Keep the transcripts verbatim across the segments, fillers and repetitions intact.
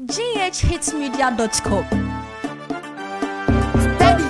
g h hits media dot com. Steady.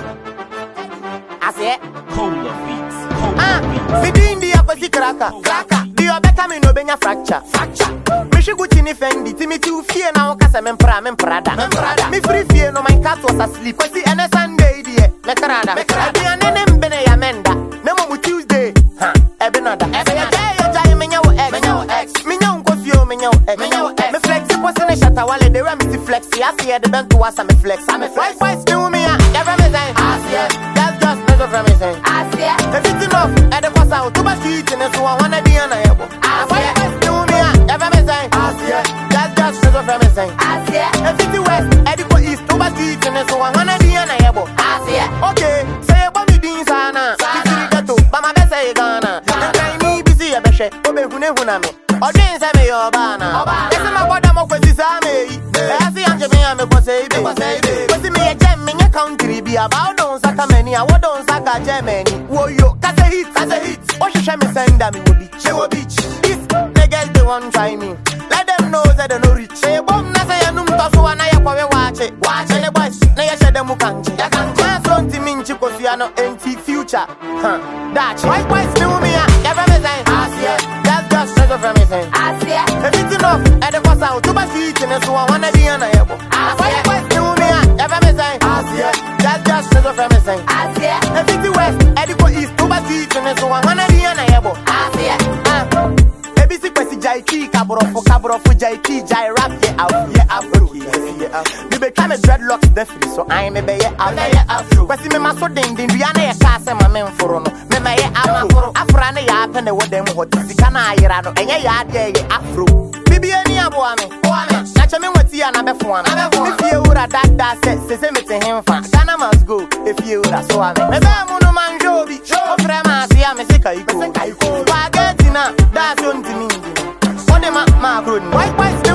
I say Cola beats. Cola ah, beats. me di India kwesi kraka. Kraka. Di obeka me no benya fracture. Fracture. Me shi Gucci ni Fendi. Ti me tu fie na wonka se me mpra me mprada. Me mprada. Me free fie no my cat was asleep. Kwesi ene Sunday die. Me krada. Me krada. Di anene mbene ya menda. Ne mo mu Tuesday. Ha. Ebe nada. Ebe ya jay ya jay me nyawo ex. Me nyawo ex. Me nyawo nkofio me nyawo ex. Me nyawo ex. Me flex kwesi ne shatta wale de me si flex. Ya fie de bento wasa me flex. I'm a flex. Why still me ya? Ya from me say. Ah yeah. That's just me from me say. Ah yeah. If it's enough, at the course out to my street and so I wanna be an able. Ah yeah. Why still me ya? Ya from me say. Ah yeah. That's just me from me say. Ah yeah. If it's the west, at the course east to my street and so I wanna be an able. Ah yeah. Okay. Say about me din sana. Sana. But my best say Ghana. And I need busy a beshe. Obe hune huname. Or dance me your bana. This is my water mo kwesi same. I see anje me ame kwa say be. Kwesi me a gem me a country be about don't saka many. I want don't saka Germany. Wo yo, kase hit, kase hit. Oh she me send me wo beach, she wo beach. This niggas they want try me. Let them know that they no rich. Say bom na say anum to so na ya kwa we watch it. Watch it, boys. Na ya share them kanji. Ya kanji. Na so nti minchi kosi ano enti future. Huh. That why why still me ya? Ya from me say. Asia. That's just straight from me say. Asia. If it's enough, at the course out to my feet and so I wanna be an able. Why why still me ya? Ya from me say. Asia. That's just straight from me say. Asia. If it's the west, at the course east to my feet and so I wanna be an able. Asia. Ah. Baby si kwesi jai ki kabrofo kabrofo jai ki jai rap ye out ye afro ye out. Me be come dreadlocks definitely so I me be ye out ye afro. Kwesi me maso ding ding ria na ye ka se ma me mforo no. Me me ye afro. Afro na ya pe ne wo dem ho ti sika na ayira no. Enye ya de ye afro. Bibi eni abo ame. O ame. Na che me wati ya na be fo ame. Me fie ura that that se se se me te hemfa. Ghana must go if you ura so ame. Me be mu no man jobi. O frema se ya me sika iko. Wa get na that's on the meaning. What am I, my good? Why, why?